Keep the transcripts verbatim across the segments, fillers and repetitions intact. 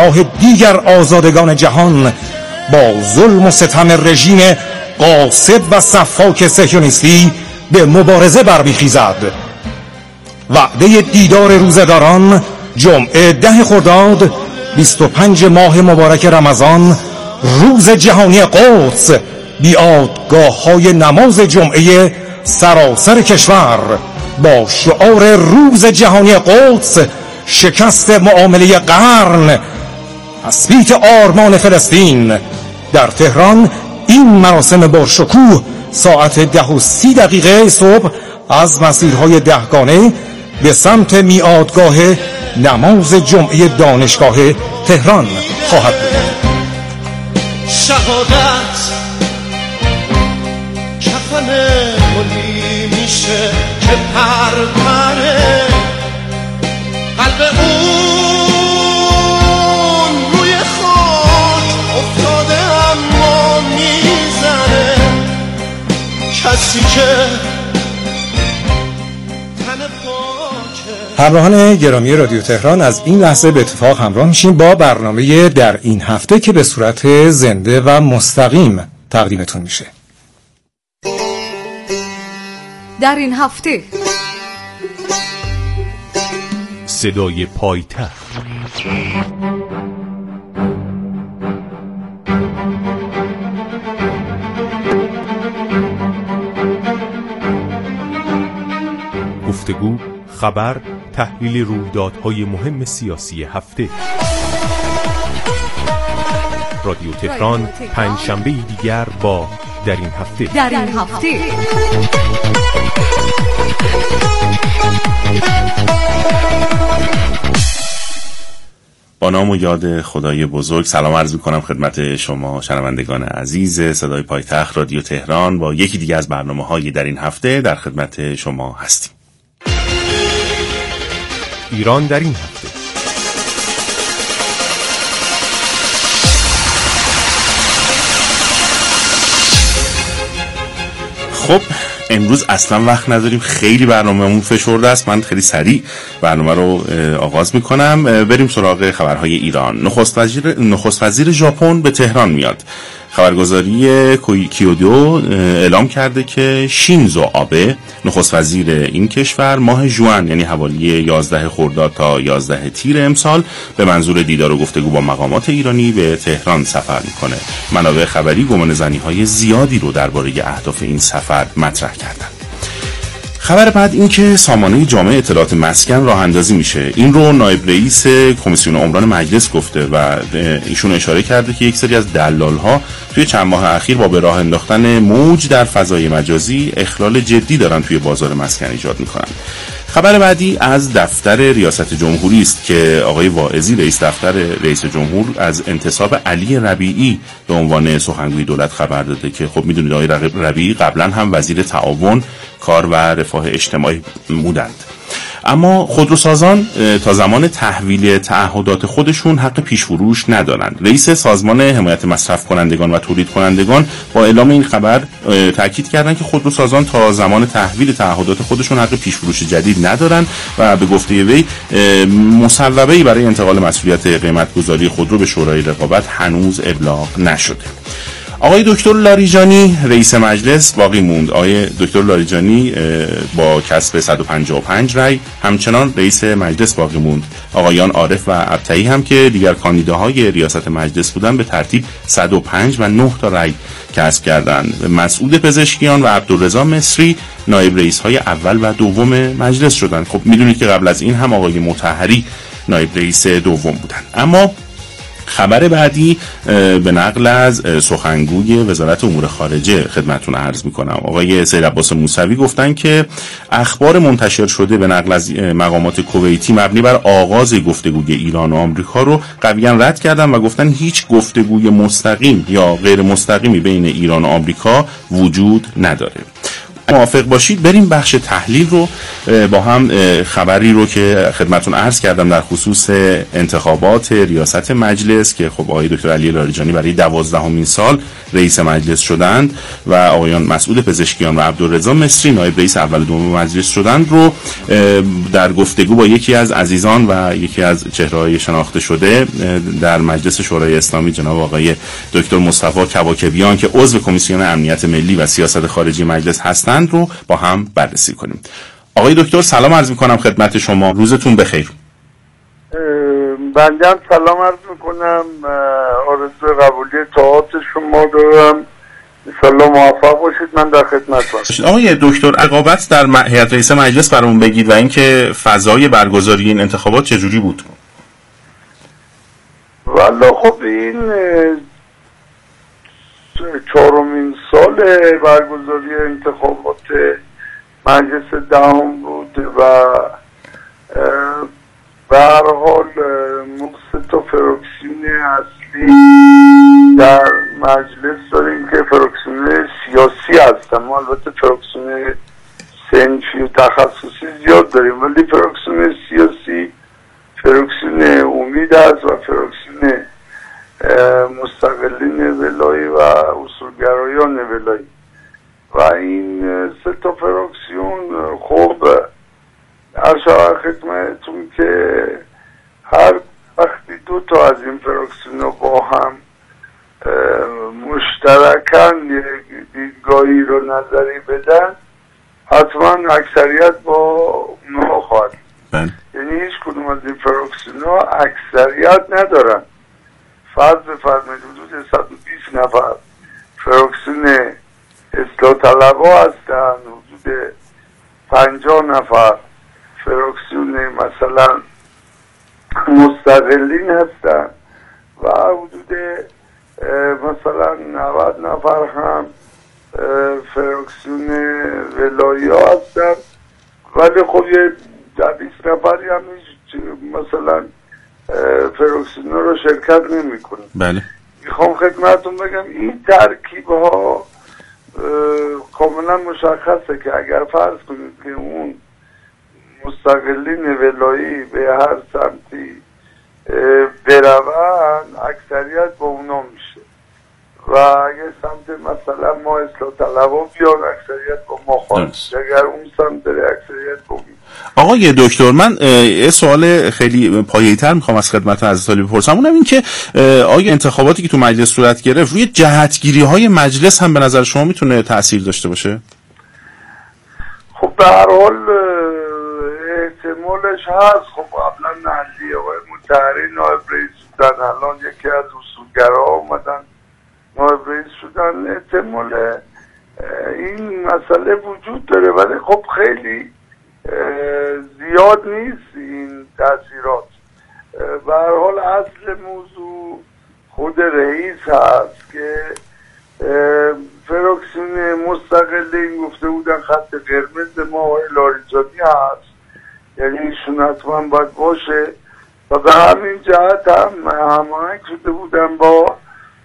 همراه دیگر آزادگان جهان با ظلم و ستم رژیم غاصب و سفاک صهیونیستی به مبارزه برمیخیزد. وعده دیدار روزه‌داران جمعه ده خرداد بیست و پنج ماه مبارک رمضان، روز جهانی قدس، بیادگاه‌های نماز جمعه سراسر کشور با شعار روز جهانی قدس، شکست معامله قرن، تثبیت آرمان فلسطین. در تهران این مراسم با شکوه ساعت ده و سی دقیقه صبح از مسیرهای دهگانه به سمت میعادگاه نماز جمعه دانشگاه تهران خواهد بود. شهادت کفن گلی میشه که پرپره قلب اون روی خاک افتاده اما میزنه کسی که همراهان گرامی رادیو تهران، از این لحظه به اتفاق همراه میشیم با برنامه در این هفته که به صورت زنده و مستقیم تقدیمتون میشه. در این هفته صدای پایتخت، گفتگو، خبر، تحلیل رویدادهای مهم سیاسی هفته. رادیو تهران پنج شنبه دیگر با در این هفته. در این هفته با نام و یاد خدای بزرگ سلام عرض می‌کنم خدمت شما شنوندگان عزیز صدای پایتخت رادیو تهران. با یکی دیگه از برنامه‌های در این هفته در خدمت شما هستیم. ایران در این هفته. خب امروز اصلا وقت نداریم، خیلی برنامه‌مون فشرده است. من خیلی سریع برنامه رو آغاز میکنم. بریم سراغ خبرهای ایران. نخست وزیر نخست وزیر ژاپن به تهران میاد. خبرگزاری کیودو اعلام کرده که شینزو آبه نخست وزیر این کشور ماه ژوئن، یعنی حوالی یازده خرداد تا یازده تیر امسال، به منظور دیدار و گفتگو با مقامات ایرانی به تهران سفر میکنه. منابع خبری گمانه‌زنی‌های زیادی رو درباره اهداف این سفر مطرح کردن. خبر بعد این که سامانه جامعه اطلاعات مسکن راه اندازی میشه. این رو نایب رئیس کمیسیون عمران مجلس گفته و ایشون اشاره کرده که یک سری از دلال‌ها توی چند ماه اخیر با به راه انداختن موج در فضای مجازی اخلال جدی دارن توی بازار مسکن ایجاد میکنن. خبر بعدی از دفتر ریاست جمهوری است که آقای واعظی رئیس دفتر رئیس جمهور از انتصاب علی ربیعی به عنوان سخنگوی دولت خبر داده که خب میدونید آقای ربیعی قبلا هم وزیر تعاون، کار و رفاه اجتماعی بودند. اما خودروسازان تا زمان تحویل تعهدات خودشون حق پیش‌فروش ندارند. رئیس سازمان حمایت مصرف کنندگان و تولید کنندگان با اعلام این خبر تاکید کردند که خودروسازان تا زمان تحویل تعهدات خودشون حق پیش‌فروش جدید ندارند و به گفته وی مصوبه‌ای برای انتقال مسئولیت قیمت‌گذاری خودرو به شورای رقابت هنوز ابلاغ نشده. آقای دکتر لاریجانی رئیس مجلس باقی موند. آقای دکتر لاریجانی با کسب صد و پنجاه و پنج رای همچنان رئیس مجلس باقی موند. آقایان عارف و ابطحی هم که دیگر کاندیداهای ریاست مجلس بودند به ترتیب صد و پنج و نه تا رای کسب کردند. مسعود پزشکیان و عبدالرضا مصری نایب رئیس های اول و دوم مجلس شدند. خب میدونید که قبل از این هم آقای مطهری نایب رئیس دوم بودند. اما خبر بعدی به نقل از سخنگوی وزارت امور خارجه خدمتتون عرض میکنم. آقای سید عباس موسوی گفتن که اخبار منتشر شده به نقل از مقامات کویتی مبنی بر آغاز گفتگوی ایران و آمریکا رو قویاً رد کردن و گفتن هیچ گفتگوی مستقیم یا غیر مستقیمی بین ایران و آمریکا وجود نداره. موافق باشید بریم بخش تحلیل رو با هم خبری رو که خدمتون عرض کردم در خصوص انتخابات ریاست مجلس که خب آقای دکتر علی لاریجانی برای دوازدهمین سال رئیس مجلس شدند و آقایان مسعود پزشکیان و عبدالرضا مصری نایب رئیس اول و دوم مجلس شدند رو در گفتگو با یکی از عزیزان و یکی از چهره‌های شناخته شده در مجلس شورای اسلامی جناب آقای دکتر مصطفی کباکبیان که عضو کمیسیون امنیت ملی و سیاست خارجی مجلس هستند رو با هم بررسی کنیم. آقای دکتر سلام عرض می‌کنم خدمت شما، روزتون بخیر. بنده هم سلام عرض می‌کنم، آرزوی قبولی طاعات شما دارم، انشالله موفق باشید، من در خدمت هستم. آقای دکتر عقابت در هیئت رئیس مجلس برامون بگید و اینکه فضای برگزاری این انتخابات چجوری بود؟ والا خب این چهارمین سال برگزاری انتخابات مجلس دهم بود و به هر حال سه تا فراکسیون اصلی در مجلس داریم که فراکسیون سیاسی هستن. ما البته فراکسیون صنفی و تخصصی زیاد داریم ولی فراکسیون سیاسی فراکسیون امید است و فراکسیون مستقلین ولایی و اصولگرایان ولایی و این سه تا فراکسیون خب ارشد خدمتتون که هر وقتی دو تا از این فراکسیون رو با هم مشترکاً دیدگاهی رو نظری بدن حتما اکثریت با اونها خواهد. یعنی هیچ کدوم از این فراکسیون ها اکثریت ندارن. فرض بفرمایید حدود صد و بیست نفر فراکسیون اصلاح طلبها هستن، حدود پنجاه نفر فراکسیون مثلا مستقلین هستن و حدود مثلا نود نفر هم فراکسیون ولایی ها هستن ولی خب یه بیست نفری هم مثلا فراکسیون رو شرکت نمی کنن. بله. میخوام خدمتون بگم این ترکیب ها کاملا مشخصه که اگر فرض کنید که اون مستقلین ولایی به هر سمتی برون اکثریت با اونا میشه و اگر سمت مثلا ما اصلاح طلبها بیان اکثریت با ما خواهد میشه، اگر اون سمت داره اکثریت با میشه. آقای دکتر من یه سوال خیلی پایه‌ای‌تر میخوام از خدمت عزیزانی بپرسم، اونم این که آیا انتخاباتی که تو مجلس صورت گرفت روی جهتگیری‌های مجلس هم به نظر شما میتونه تأثیر داشته باشه؟ خب به هر حال احتمالش هست. خب قبلا نهلی آقای مطهری نایب رئیس شدن، الان یکی از اصولگراها اومدن نایب رئیس شدن، احتمال این مسئله وجود داره ولی خب خیلی زیاد نیست این تأثیرات. به هر حال اصل موضوع خود رئیس هست که فراکسیون مستقلین گفته بودن خط قرمز ما آقای لاریجانی هست، یعنی ایشون حتما باید باشه و به همین جهت هم هماهنگ شده بودن با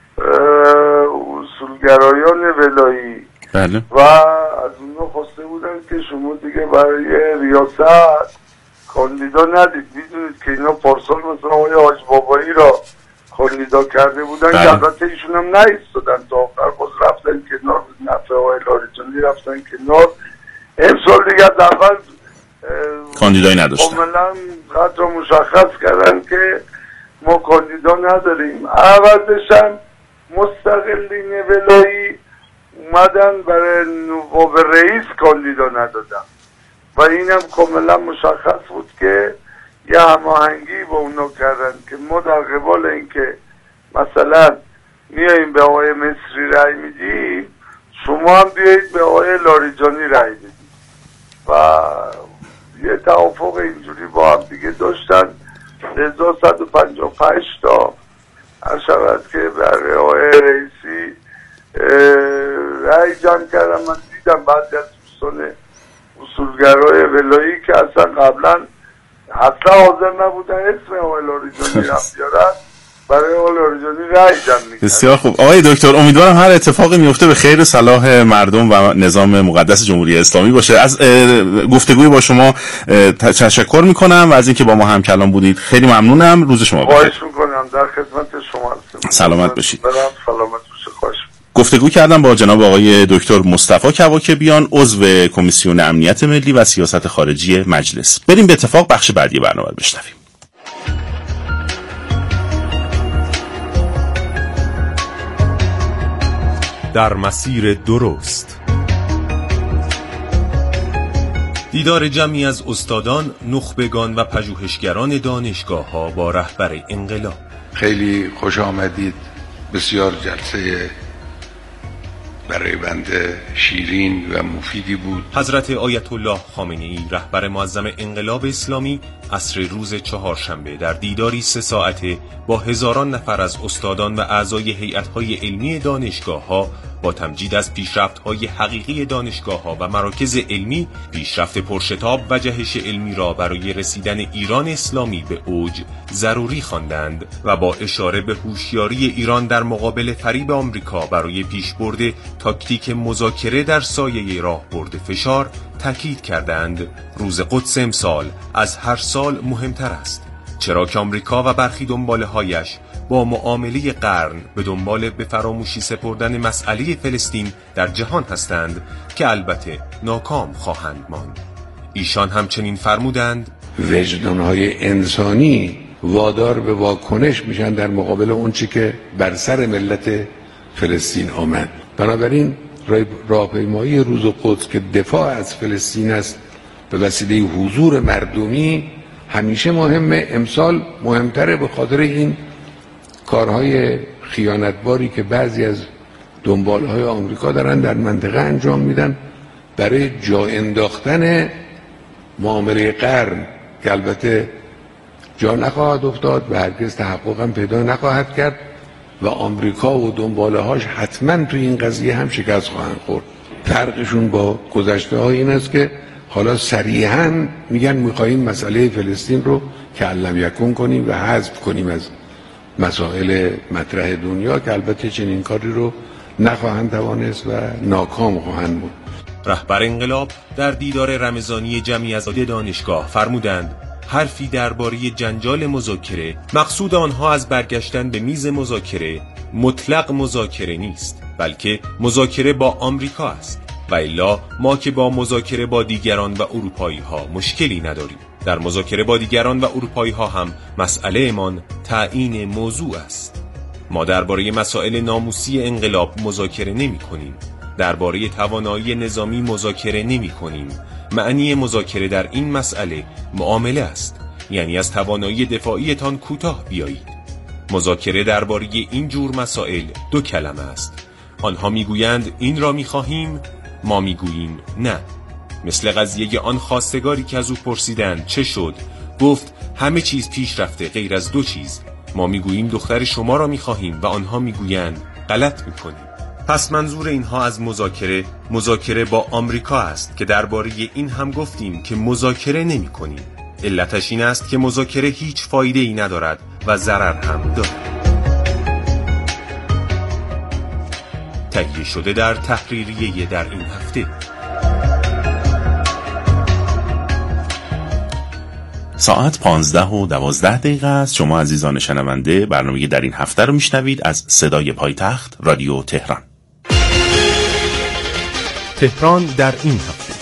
اصولگرایان ولایی. بله. و از اونها خواسته بودن که شما دیگه برای ریاست کاندیدا ندید. میدونید که اینا پارسال مثلا آقای حاج بابایی را کاندیدا کرده بودن که البته ایشون هم نایستادن تا آخر، باز رفتن کنار، نفع آقای لاریجانی رفتن کنار. امسال دیگه از اول کاندیدایی نداشتن، کاملا خط را مشخص کردن که ما کاندیدا نداریم. عوضش هم مستقلین ولایی اومدن برای نواب رئیس کاندیدا ندادن و اینم کاملا مشخص بود که یه هماهنگی با اونا کردن که ما در قبال اینکه مثلا میاییم به آقای مصری رأی میدیم شما هم بیایید به آقای لاریجانی رأی بدید و یه توافق اینجوری با هم دیگه داشتن. هزار و صد و پنجاه و پنج تا هر شود که برای آقای رئیسی رأی جمع کردم. من دیدم بعضی از دوستان اصولگرای ولایی که اصلا قبلا اصلا حاضر نبودن اسم آقای لاریجانی رفت بیارن، برای آقای لاریجانی رأی جمع می‌کردیم. بسیار خوب آقای دکتر، امیدوارم هر اتفاقی میفته به خیر صلاح مردم و نظام مقدس جمهوری اسلامی باشه. از گفتگوی با شما تشکر میکنم و از اینکه با ما هم کلام بودید خیلی ممنونم. روز شما بخیر. خواهش میکنم، در خدمت شما هستم. سلامت باشید. برام سلامت باشید. خواهش. گفتگو کردم با جناب آقای دکتر مصطفی کواکبیان، عضو کمیسیون امنیت ملی و سیاست خارجی مجلس. بریم به اتفاق بخش بعدی برنامه رو بشنویم. در مسیر درست. دیدار جمعی از استادان، نخبگان و پژوهشگران دانشگاه‌ها با رهبر انقلاب. خیلی خوش آمدید. بسیار جلسه برای بنده شیرین و مفیدی بود. حضرت آیت الله خامنه‌ای رهبر معظم انقلاب اسلامی عصر روز چهارشنبه در دیداری سه ساعته با هزاران نفر از استادان و اعضای هیئت‌های علمی دانشگاه‌ها با تمجید از پیشرفت‌های حقیقی دانشگاه‌ها و مراکز علمی، پیشرفت پرشتاب و جهش علمی را برای رسیدن ایران اسلامی به اوج ضروری خواندند و با اشاره به هوشیاری ایران در مقابل فریب آمریکا برای پیشبرد تاکتیک مذاکره در سایه راهبرد فشار تاکید کردند روز قدس امسال از هر سال مهمتر است، چرا که آمریکا و برخی دنباله‌هایش با معامله قرن به دنبال به فراموشی سپردن مسئله فلسطین در جهان هستند که البته ناکام خواهند ماند. ایشان همچنین فرمودند وجدان‌های انسانی وادار به واکنش میشن در مقابل اون چی که بر سر ملت فلسطین آمد. بنابراین راهپیمایی روز قدس که دفاع از فلسطین است به وسیله حضور مردمی همیشه مهمه. امسال مهمتره به خاطر این کارهای خیانتباری که بعضی از دنبالهای آمریکا دارن در منطقه انجام میدن برای جا انداختن معامله قرن که البته جا نخواهد افتاد و هرگز تحقق هم پیدا نخواهد کرد و آمریکا و دنبالهاش حتما تو این قضیه هم شکست خواهند خورد. فرقشون با گذشته ها این است که حالا صریحاً میگن میخواییم مسئله فلسطین رو که علم یکون کنیم و حذف کنیم از مسائل مطرح دنیا، که البته چنین کاری رو نخواهند توانست و ناکام خواهند بود. رهبر انقلاب در دیدار رمضانی جمعی از دانشگاه فرمودند حرفی درباره جنجال مذاکره، مقصود آنها از برگشتن به میز مذاکره مطلق مذاکره نیست، بلکه مذاکره با آمریکا است و الا ما که با مذاکره با دیگران و اروپایی ها مشکلی نداریم. در مذاکره با دیگران و اروپایی ها هم مسئله امان تعیین موضوع است. ما درباره مسائل ناموسی انقلاب مذاکره نمی کنیم. درباره توانایی نظامی مذاکره نمی کنیم. معنی مذاکره در این مسئله معامله است، یعنی از توانایی دفاعیتان کوتاه بیایید. مذاکره درباره این جور مسائل دو کلمه است. آنها میگویند این را میخواهیم، ما میگوییم نه. مثل قضیه آن خواستگاری که از او پرسیدند چه شد، گفت همه چیز پیش رفته غیر از دو چیز. ما میگوییم دختر شما را میخواهیم و آنها میگویند غلط میکنیم. پس منظور اینها از مذاکره مذاکره با آمریکا است که درباره این هم گفتیم که مذاکره نمی کنیم. علتش این است که مذاکره هیچ فایده ای ندارد و ضرر هم دارد. تهیه شده در تحریریه در این هفته. ساعت پانزده و دوازده دقیقه است. شما عزیزان شنونده برنامه در این هفته رو میشنوید از صدای پایتخت رادیو تهران. تهران در این هفته.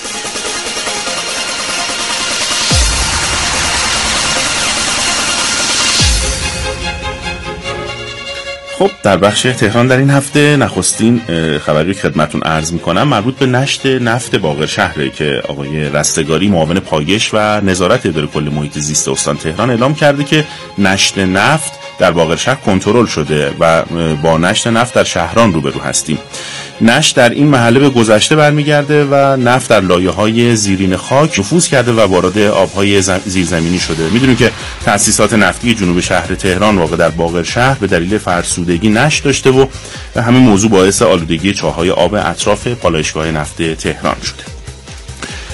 خب در بخش تهران در این هفته نخستین خبری که خدمتون عرض میکنم مربوط به نشت نفت باقرشهره که آقای رستگاری معاون پایش و نظارت اداره کل محیط زیست استان تهران اعلام کرده که نشت نفت در باقرشهر کنترل شده و با نشت نفت در شهران روبرو هستیم. نشت در این محله به گذشته برمیگرده و نفت در لایه‌های زیرین خاک نفوذ کرده و وارد آب‌های زیرزمینی شده. می‌دونیم که تأسیسات نفتی جنوب شهر تهران واقع در باقرشهر به دلیل فرسودگی نشت داشته و همین موضوع باعث آلودگی چاه‌های آب اطراف پالایشگاه نفت تهران شده.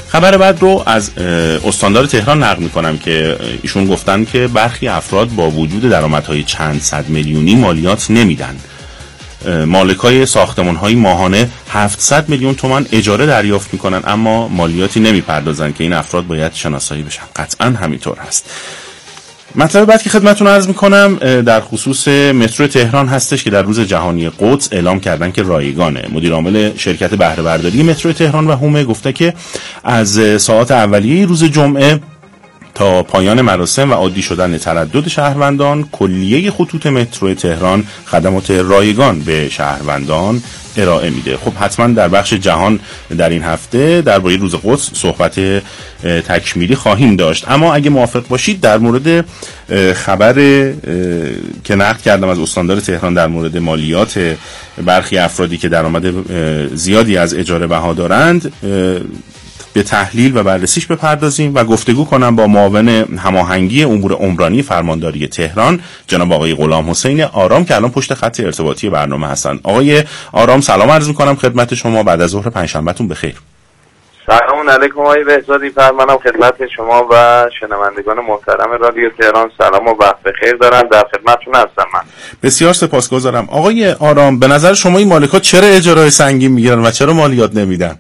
خبر بعد رو از استاندار تهران نقل میکنم که ایشون گفتن که برخی افراد با وجود درآمدهای چند صد میلیونی مالیات نمیدن. مالکای ساختمان‌های ماهانه هفتصد میلیون تومان اجاره دریافت میکنن اما مالیاتی نمیپردازن که این افراد باید شناسایی بشن. قطعا همینطور هست. مطلب بعد که خدمتتون عرض میکنم در خصوص مترو تهران هستش که در روز جهانی قدس اعلام کردن که رایگانه. مدیر عامل شرکت بهره برداری مترو تهران و هومه گفته که از ساعات اولیه روز جمعه تا پایان مراسم و عادی شدن تردد شهروندان کلیه خطوط مترو تهران خدمات رایگان به شهروندان ارائه میده. خب حتما در بخش جهان در این هفته درباره روز قدس صحبت تکمیلی خواهیم داشت، اما اگه موافق باشید در مورد خبر که نقل کردم از استاندار تهران در مورد مالیات برخی افرادی که درآمد زیادی از اجاره بها دارند به تحلیل و بررسیش بپردازیم و گفتگو کنم با معاون هماهنگی امور عمرانی فرمانداری تهران جناب آقای غلام حسین آرام که الان پشت خط ارتباطی برنامه هستن. آقای آرام سلام عرض می‌کنم خدمت شما، بعد از ظهر پنجشنبهتون بخیر. سلام علیکم آقای بهزادی فرمانم خدمت شما و شنوندگان محترم رادیو تهران سلام و وقت بخیر دارم، در خدمتتون هستم. من بسیار سپاسگزارم. آقای آرام به نظر شما این مالک‌ها چرا اجاره سنگین میگیرن و چرا مالیات نمیدن؟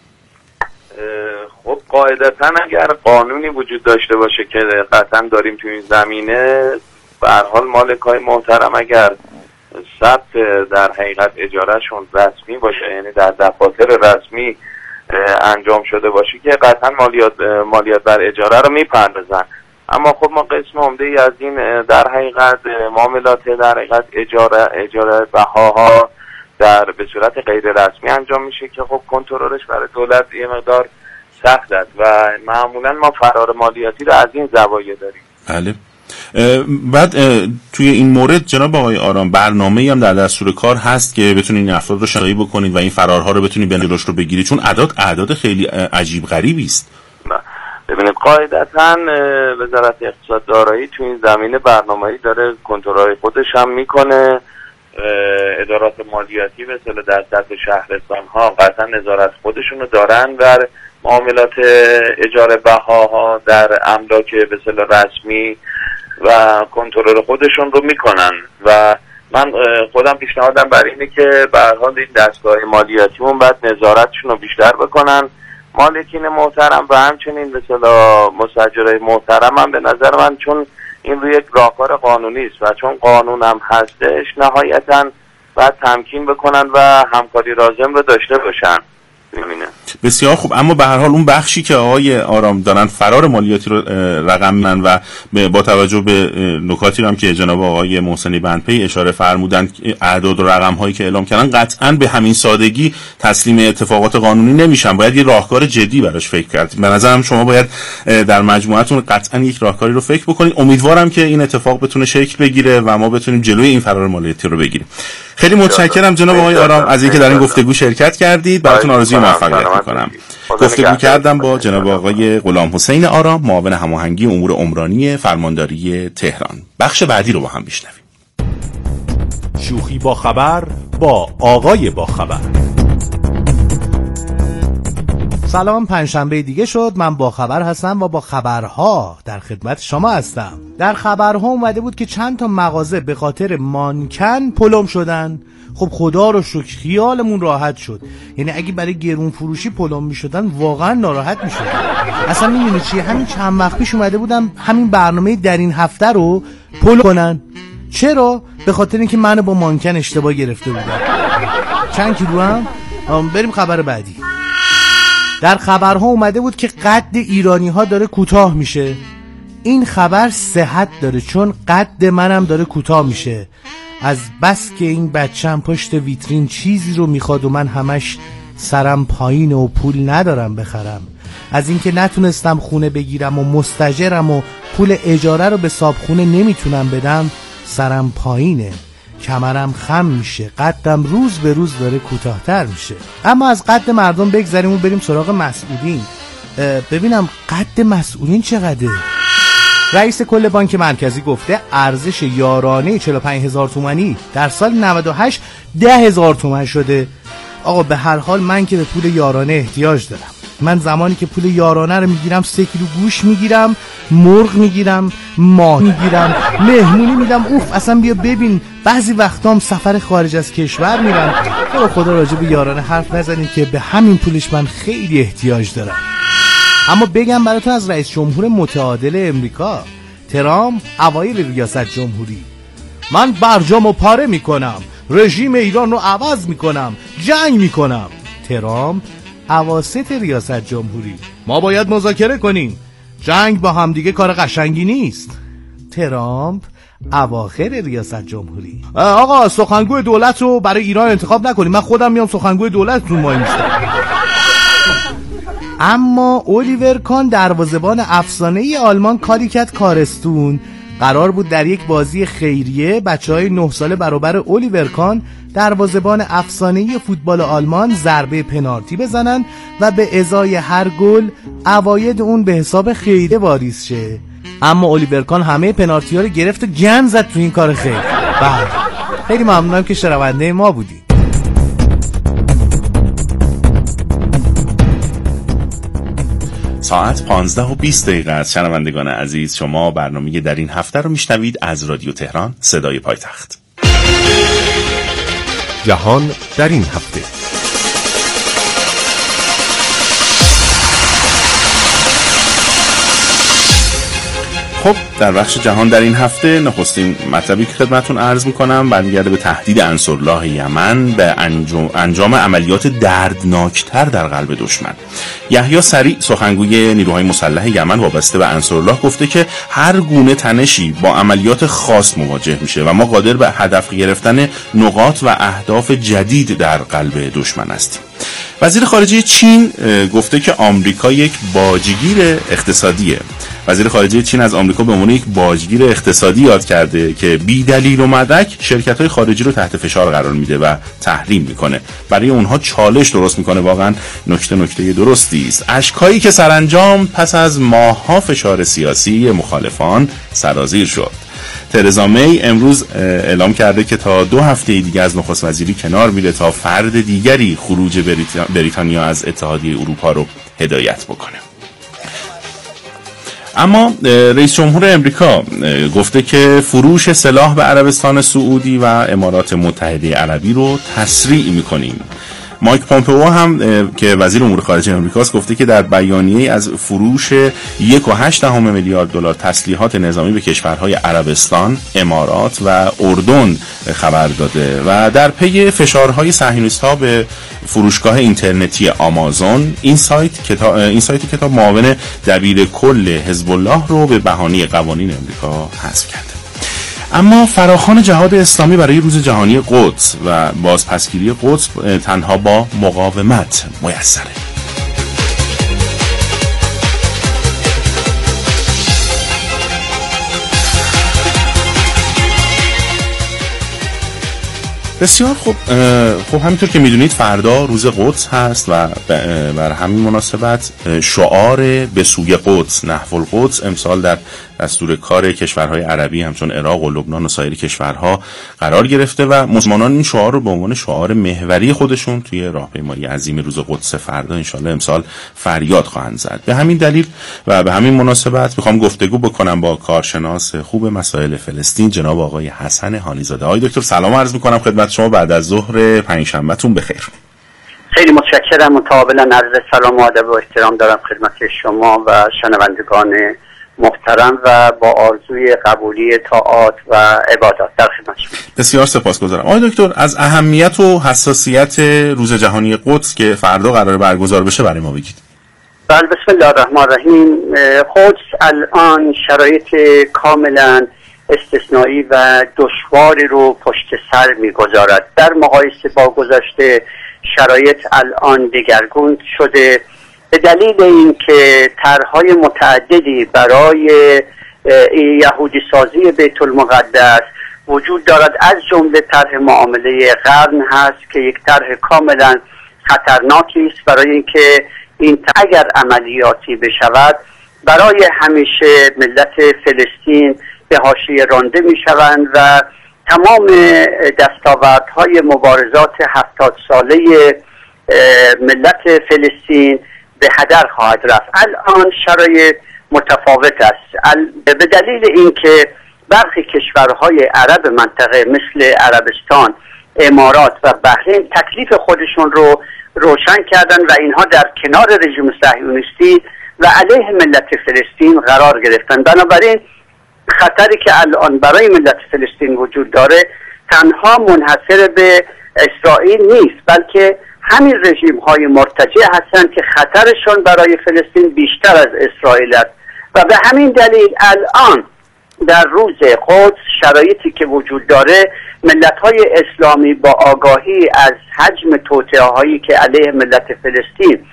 خب قاعدتا اگر قانونی وجود داشته باشه که قطعا داریم تو این زمینه، به هر حال مالکای محترم اگر ثبت در حقیقت اجارهشون رسمی باشه، یعنی در دفاتر رسمی انجام شده باشه که قطعا مالیات مالیات بر اجاره رو میپردازن. اما خب ما قسم عمده ای از این در حقیقت معاملات در حقیقت اجاره اجاره بهاها در به صورت غیر رسمی انجام میشه که خب کنترلش برای دولت یه مقدار سخت است و معمولا ما فرار مالیاتی رو از این زوایای داریم. بله. بعد توی این مورد جناب آقای آرام برنامه‌ای هم در دستور کار هست که بتونید این افراد رو شناسایی بکنید و این فرارها رو بتونید جلوش رو بگیرید، چون اعداد اعداد خیلی عجیب غریبی است. ببینید قاعدتاً وزارت اقتصاد دارایی تو این زمینه برنامه‌ای داره، کنترل خودش هم میکنه. ادارات مالیاتی مثل در سطح شهرستان‌ها قطعا نظارت خودشونو دارن در معاملات اجاره بهاها در املاک به اصطلاح رسمی و کنترل خودشون رو میکنن و من خودم پیشنهادم بر اینه که به هر حال این دستگاه مالیاتیمون باید نظارتشون رو بیشتر بکنن. مالکین محترم و همچنین به اصطلاح مستاجرای محترم هم به نظر من، چون این روی یک راهکار قانونی است و چون قانون هم هستش نهایتاً باید تمکین بکنن و همکاری لازم رو داشته باشن. می‌بینه. بسیار خوب، اما به هر حال اون بخشی که آقای آرام دارن فرار مالیاتی رو رقم میدن و با توجه به نکاتی رو هم که جناب آقای محسنی بندپی اشاره فرمودن اعداد و رقم هایی که اعلام کردن قطعاً به همین سادگی تسلیم اتفاقات قانونی نمیشن، باید یه راهکار جدی براش فکر کرد. به نظرم شما باید در مجموعتون قطعاً یک راهکاری رو فکر بکنید. امیدوارم که این اتفاق بتونه شکل بگیره و ما بتونیم جلوی این فرار مالیاتی رو بگیریم. خیلی متشکرم جناب آقای آرام از اینکه در این گفتگو شرکت کردید. براتون آرزوی موفقیت می‌کنم. گفتگو کردم با جناب آقای غلام حسین آرام، معاون هماهنگی امور عمرانی فرمانداری تهران. بخش بعدی رو با هم بشنویم. شوخی با خبر با آقای با خبر. سلام، پنجشنبه دیگه شد، من با خبر هستم و با خبرها در خدمت شما هستم. در خبرها اومده بود که چند تا مغازه به خاطر مانکن پلم شدن. خب خدا رو شکر خیالمون راحت شد، یعنی اگه برای گرون فروشی پلم میشدن واقعا ناراحت میشدن. اصلا میدونی چیه، همین چند وقت پیش اومده بودم همین برنامه در این هفته رو پلم کنن. چرا؟ به خاطر اینکه منو با مانکن اشتباه گرفته بودن. چند کیلو هم؟ بریم خبر بعدی. در خبرها اومده بود که قد ایرانی ها داره کوتاه میشه. این خبر صحت داره، چون قد منم داره کوتاه میشه. از بس که این بچه‌م پشت ویترین چیزی رو میخواد و من همش سرم پایینه و پول ندارم بخرم. از اینکه نتونستم خونه بگیرم و مستاجرم و پول اجاره رو به صاحبخونه نمیتونم بدم سرم پایینه، کمرم خم میشه، قدم روز به روز داره کوتاه‌تر میشه. اما از قد مردم بگذریم و بریم سراغ مسئولین. ببینم قد مسئولین چقدره؟ رئیس کل بانک مرکزی گفته ارزش یارانه چهل و پنج هزار تومانی در سال نود و هشت ده هزار تومان شده. آقا به هر حال من که به پول یارانه احتیاج دارم. من زمانی که پول یارانه رو میگیرم سه کیلو گوش میگیرم، مرغ میگیرم، ماه میگیرم، مهمونی میدم. اوف اصلا بیا ببین بعضی وقتام سفر خارج از کشور میرم. تو خدا راجع به یارانه حرف نزنید که به همین پولش من خیلی احتیاج دارم. اما بگم براتون از رئیس جمهور متعادل امریکا ترامپ اوایل ریاست جمهوری: من برجامو پاره میکنم، رژیم ایران رو عوض میکنم، جنگ میکنم. ترامپ اواسط ریاست جمهوری: ما باید مذاکره کنیم، جنگ با همدیگه کار قشنگی نیست. ترامپ اواخر ریاست جمهوری: آقا سخنگوی دولت رو برای ایران انتخاب نکنیم، من خودم میام سخنگوی دولت رو وای میستم. اما الیور کان دروازه‌بان افسانه‌ای آلمان کاری کرد کارستون. قرار بود در یک بازی خیریه بچه‌های نه ساله برابر الیور کان دروازه‌بان افسانه‌ای فوتبال آلمان ضربه پنالتی بزنن و به ازای هر گل عواید اون به حساب خیریه واریز شه. اما الیور کان همه پنالتی‌ها رو گرفت و گند زد تو این کار خیر. بله خیلی ممنونم که شنونده ما بودی. ساعت پانزده و بیست دقیقه است. شنوندگان عزیز، شما برنامه در این هفته رو میشنوید از رادیو تهران، صدای پایتخت. جهان در این هفته. خب در بخش جهان در این هفته نخستین مطلبی که خدمتتون عرض میکنم برمیگرده به تهدید انصارالله یمن به انجام, انجام عملیات دردناکتر در قلب دشمن. یحیی سریع سخنگوی نیروهای مسلح یمن وابسته به انصارالله گفته که هر گونه تنشی با عملیات خاص مواجه میشه و ما قادر به هدف گرفتن نقاط و اهداف جدید در قلب دشمن هستیم. وزیر خارجه چین گفته که آمریکا یک باجگیر اقتصادیه. وزیر خارجه چین از آمریکا به عنوان یک باجگیر اقتصادی یاد کرده که بی دلیل و مدرک شرکت‌های خارجی رو تحت فشار قرار میده و تحریم میکنه، برای اونها چالش درست میکنه. واقعا نکته نکته درستی است. اشکایی که سرانجام پس از ماه‌ها فشار سیاسی مخالفان سرازیر شد. ترزا می امروز اعلام کرده که تا دو هفته دیگه از نخست وزیری کنار میره تا فرد دیگری خروج بریتانیا از اتحادیه اروپا رو هدایت بکنه. اما رئیس جمهور امریکا گفته که فروش سلاح به عربستان سعودی و امارات متحده عربی رو تسریع میکنیم. مایک پومپئو هم که وزیر امور خارجه آمریکاست گفته که در بیانیه‌ای از فروش یک و هشت دهم میلیارد دلار تسلیحات نظامی به کشورهای عربستان، امارات و اردن خبر داده و در پی فشارهای صهیونیست‌ها به فروشگاه اینترنتی آمازون این سایت کتاب این سایت کتاب معاون دبیر کل حزب الله رو به بهانه قوانین آمریکا حذف کرده. اما فراخوان جهاد اسلامی برای روز جهانی قدس و بازپسگیری قدس تنها با مقاومت میسره. بسیار خوب. خب همینطور که میدونید فردا روز قدس هست و بر همین مناسبت شعار به سوی قدس نحو القدس امسال در دستور کار کشورهای عربی همچون عراق و لبنان و سایر کشورها قرار گرفته و مسلمانان این شعار رو به عنوان شعار محوری خودشون توی راهپیمایی عظیم روز قدس فردا انشالله امسال فریاد خواهند زد. به همین دلیل و به همین مناسبت میخوام گفتگو بکنم با کارشناس خوب مسائل فلسطین جناب آقای حسن هانیزاده. آقای دکتر سلام عرض میکنم خدمت شما بعد از ظهر پنجشنبه‌تون بخیر. خیلی متشکرم. متقابلا عرض سلام و ادب و احترام دارم خدمت شما و شنوندگان محترم و با آرزوی قبولی طاعات و عبادات در خدمت شما. بسیار سپاسگزارم. آقای دکتر از اهمیت و حساسیت روز جهانی قدس که فردا قرار برگزار بشه برای ما بگید. بله بسم الله الرحمن الرحیم. قدس الان شرایط کاملا استثنایی و دشواری رو پشت سر میگذارد. در مقایسه با گذشته شرایط الان دگرگون شده به دلیل اینکه طرح‌های متعددی برای یهودی سازی بیت المقدس وجود دارد، از جمله طرح معامله قرن هست که یک طرح کاملا خطرناکی است برای اینکه این اگر عملیاتی بشود برای همیشه ملت فلسطین به حاشیه رانده میشوند و تمام دستاوردهای مبارزات هفتاد ساله ملت فلسطین به هدر خواهد رفت. الان شرایط متفاوت است به دلیل اینکه برخی کشورهای عرب منطقه مثل عربستان، امارات و بحرین تکلیف خودشون رو روشن کردن و اینها در کنار رژیم صهیونیستی و علیه ملت فلسطین قرار گرفتن. بنابراین خطری که الان برای ملت فلسطین وجود داره تنها منحصر به اسرائیل نیست، بلکه همین رژیم های مرتجع هستند که خطرشون برای فلسطین بیشتر از اسرائیل است و به همین دلیل الان در روز قدس شرایطی که وجود داره ملت های اسلامی با آگاهی از حجم توطئه هایی که علیه ملت فلسطین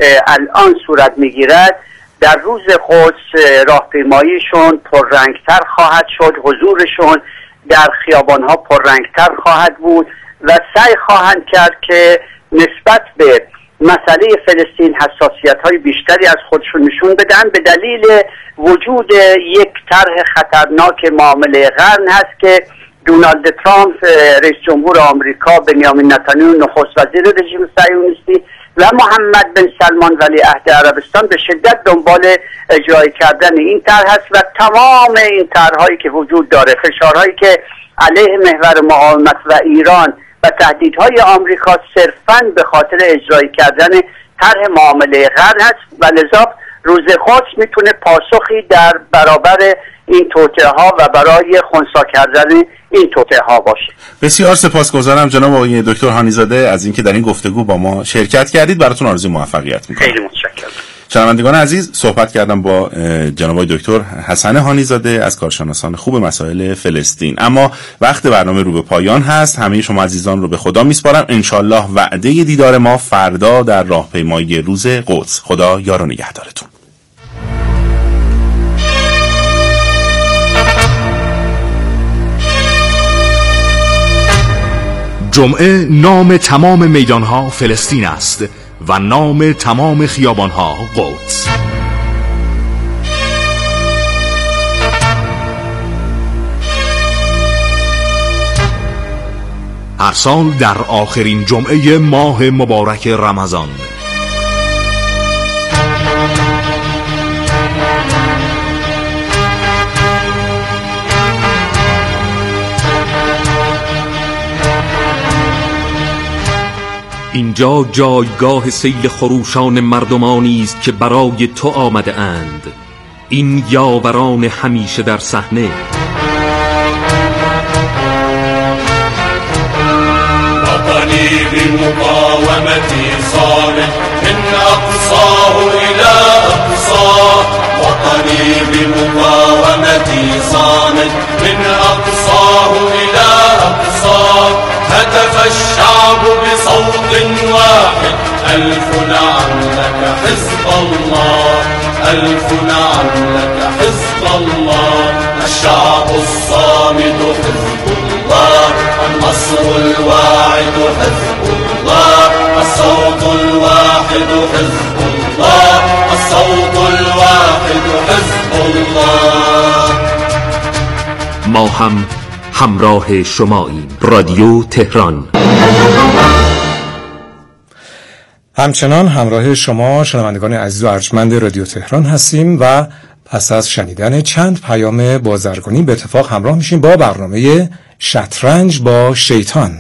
الان صورت میگیرد در روز قدس راهپیماییشون پررنگتر خواهد شد، حضورشون در خیابان ها پررنگتر خواهد بود و سعی خواهند کرد که نسبت به مسئله فلسطین حساسیت های بیشتری از خودشون نشون بدن. به دلیل وجود یک طرح خطرناک معامله قرن هست که دونالد ترامپ رئیس جمهور آمریکا، بنیامین نتانیاهو نخست وزیر رژیم صهیونیستی و محمد بن سلمان ولیعهد عربستان به شدت دنبال اجرای کردن این طرح هست و تمام این طرحهایی که وجود داره، فشارهایی که علیه محور مقاومت و ایران و تهدیدهای آمریکا صرفاً به خاطر اجرای کردن طرح معامله قرن هست و لذا روز قدس میتونه پاسخی در برابر این توطئه ها و برای خنثی کردن این توطئه ها باشه. بسیار سپاسگزارم جناب آقای دکتر هانیزاده از اینکه در این گفتگو با ما شرکت کردید. براتون آرزوی موفقیت میکنم. خیلی متشکرم. شنوندگان عزیز، صحبت کردم با جناب آقای دکتر حسن هانیزاده از کارشناسان خوب مسائل فلسطین. اما وقت برنامه رو به پایان هست. همه شما عزیزان رو به خدا میسپارم. انشالله وعده دیدار ما فردا در راهپیمایی روز قدس. خدا یار و نگهدارتون. جمعه نام تمام میدانها فلسطین است و نام تمام خیابانها قدس. هر سال در آخرین جمعه ماه مبارک رمضان اینجا جایگاه سیل خروشان مردمانی است که برای تو آمده اند، این یاوران همیشه در صحنه. وطنی بمقاومتی صالح من اقصاه الى اقصاه، وطنی بمقاومتی صالح من اقصاه الى اقصاه، هتف الشعب بصوت واحد ألف نعم لك حزب الله، ألف نعم لك حزب الله، الشعب الصامد حزب الله، النصر الواعد حزب الله، الصوت الواحد حزب الله، الصوت الواحد حزب الله. ما هم همراه شماییم. رادیو تهران. همچنان همراه شما شنوندگان عزیز و ارجمند رادیو تهران هستیم و پس از شنیدن چند پیام بازرگانی به اتفاق همراه میشیم با برنامه شطرنج با شیطان.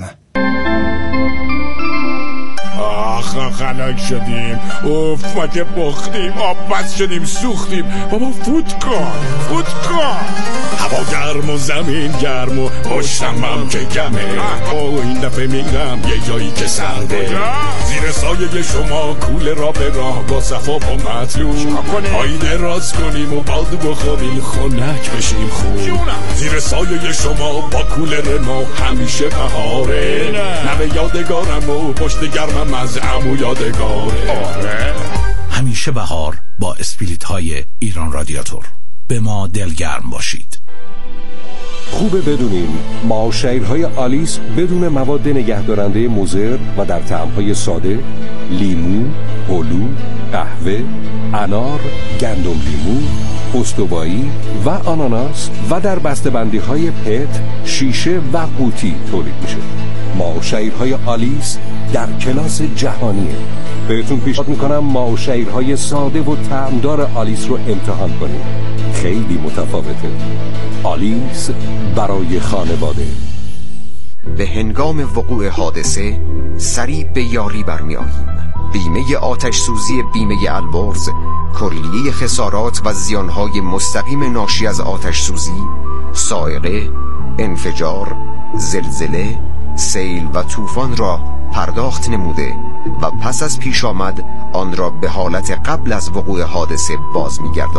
آخ خلک شدیم، اوف ما که بختیم، آب بس شدیم، سوختیم. بابا فوت کن فوت کن، هوا گرم و زمین گرم و پشتم هم که گمه. او این دفعه میرم یه جایی که سرده، زیر سایه شما کوله را به راه با صفا با مطلوب، آینه راست کنیم و بالدو بخوریم خنک بشیم خوب. زیر سایه شما با کوله ما همیشه بهاره، نوه یادگارم و پشت گرمم از عمو یادگاره. آره همیشه بهار با اسپریت های ایران رادیاتور. به ما دلگرم باشید. خوبه بدونیم معاشرهای آلیس بدون مواد نگهدارنده مضر و در طعم‌های ساده، لیمو، هلو، قهوه، انار، گندم لیمو، استوایی و آناناس و در بسته‌بندی‌های پت، شیشه و قوطی تولید میشه. ما و شعرهای آلیس در کلاس جهانیه. بهتون پیشنهاد میکنم ما و شعرهای ساده و طعمدار آلیس رو امتحان کنید. خیلی متفاوته. آلیس برای خانواده. به هنگام وقوع حادثه سریع به یاری برمی آییم. بیمه آتش سوزی بیمه البرز کلیه خسارات و زیانهای مستقیم ناشی از آتش سوزی، سائقه، انفجار، زلزله، سیل و طوفان را پرداخت نموده و پس از پیش آمد آن را به حالت قبل از وقوع حادثه باز می گرداند.